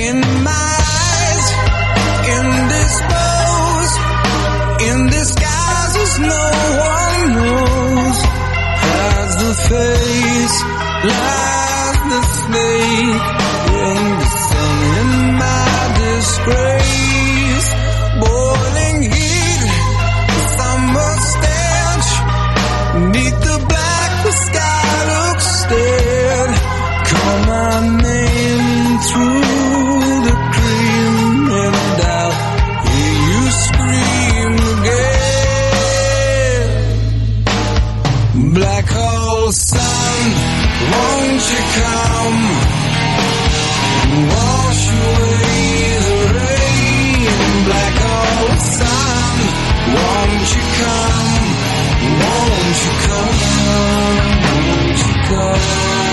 in my eyes, indisposed, in disguises no one knows. As the face lies the snake in the sun, in my disgrace. Boiling heat, summer stench, neath the black the sky looks dead. Call my name through the cream and I'll hear you scream again. Black hole sun, won't you come, wash away the rain. Black hole sun, won't you come, won't you come, won't you come.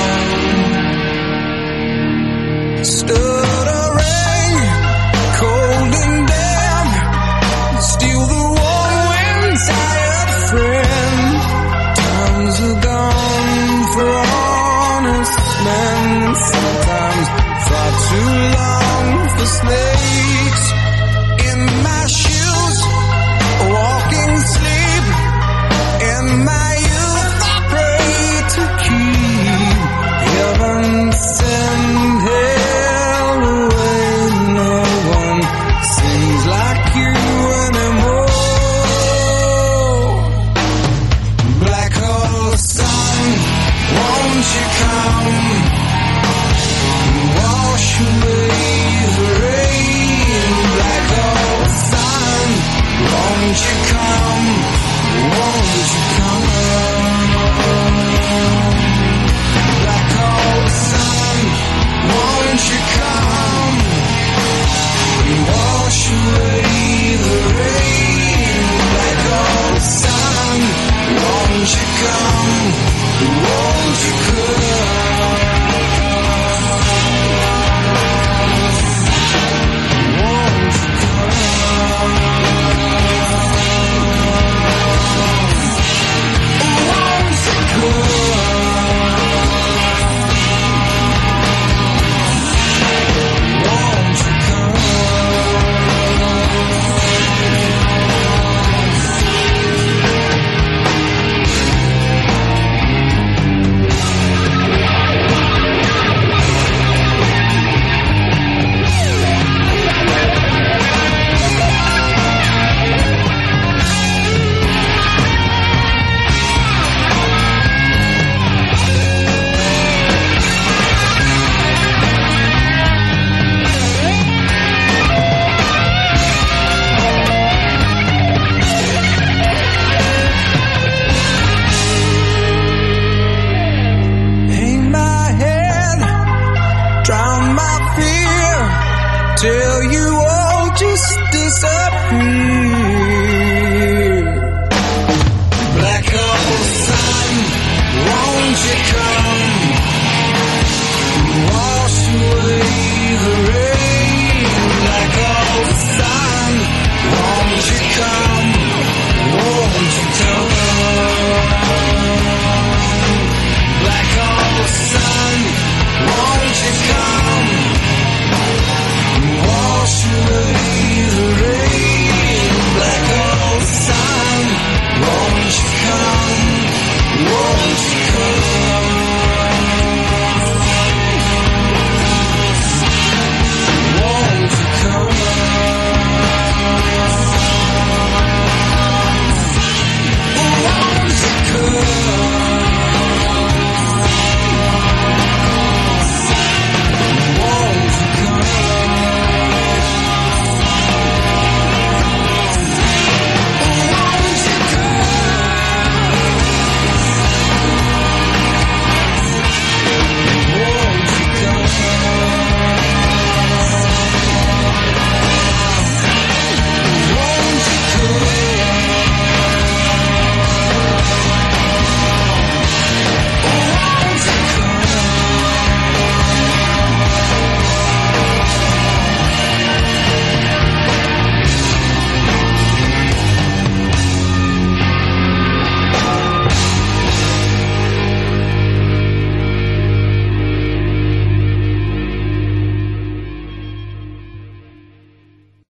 Stood a rain, cold and damp, steal the warm wind, tired friend. Times are gone for honest men, sometimes far too long for snakes. In my shoes, walking sleep, in my youth I pray to keep heaven send hell away. No one sings like you anymore. Black hole sun, won't you come, wash away the rain. Black hole sun, won't you come, won't you come. Black hole sun, won't you come, wash away the rain. Black hole sun, won't you come, won't you come. Won't you come. Won't you till you all just disappear.